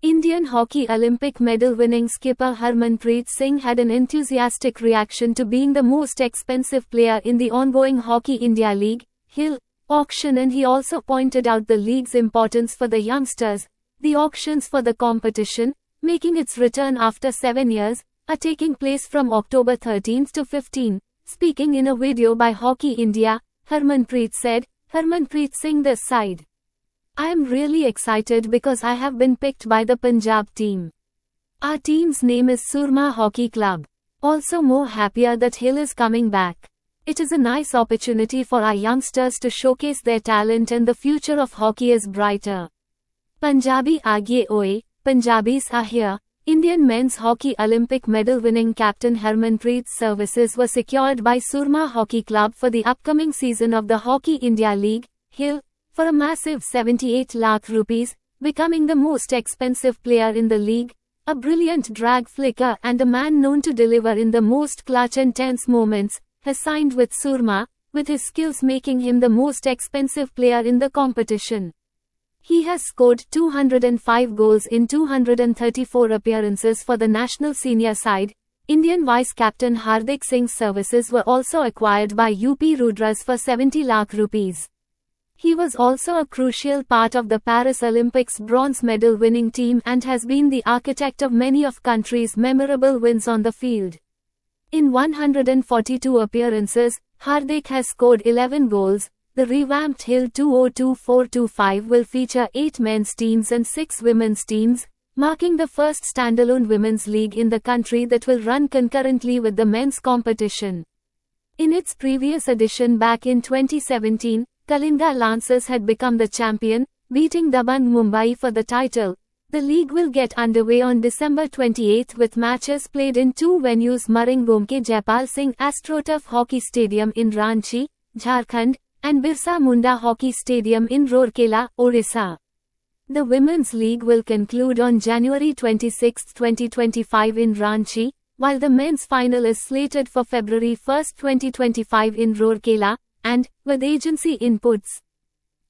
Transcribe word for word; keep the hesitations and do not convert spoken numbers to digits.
Indian hockey Olympic medal-winning skipper Harmanpreet Singh had an enthusiastic reaction to being the most expensive player in the ongoing Hockey India League (H I L) auction, and he also pointed out the league's importance for the youngsters. The auctions for the competition, making its return after seven years, are taking place from October thirteenth to fifteenth. Speaking in a video by Hockey India, Harmanpreet said, Harmanpreet Singh this side. I am really excited because I have been picked by the Punjab team. Our team's name is Surma Hockey Club. Also more happier that H I L is coming back. It is a nice opportunity for our youngsters to showcase their talent, and the future of hockey is brighter. Punjabi Aage Oye, Punjabis are here. Indian men's hockey Olympic medal-winning captain Harmanpreet's services were secured by Surma Hockey Club for the upcoming season of the Hockey India League (H I L) for a massive seventy-eight lakh rupees, becoming the most expensive player in the league. A brilliant drag flicker and a man known to deliver in the most clutch and tense moments, has signed with Surma, with his skills making him the most expensive player in the competition. He has scored two hundred five goals in two hundred thirty-four appearances for the national senior side. Indian vice-captain Hardik Singh's services were also acquired by U P Rudras for seventy lakh rupees. He was also a crucial part of the Paris Olympics bronze medal winning team and has been the architect of many of country's memorable wins on the field. In one hundred forty-two appearances, Hardik has scored eleven goals. The revamped H I L twenty twenty-four twenty-five will feature eight men's teams and six women's teams, marking the first standalone women's league in the country that will run concurrently with the men's competition. In its previous edition back in twenty seventeen, Kalinga Lancers had become the champion, beating Dabang Mumbai for the title. The league will get underway on December twenty-eighth with matches played in two venues: Maringom ke Jaipal Singh AstroTurf Hockey Stadium in Ranchi, Jharkhand, and Birsa Munda Hockey Stadium in Rourkela, Orissa. The Women's League will conclude on January twenty-sixth twenty twenty-five in Ranchi, while the men's final is slated for February first twenty twenty-five in Rourkela, and, with agency inputs,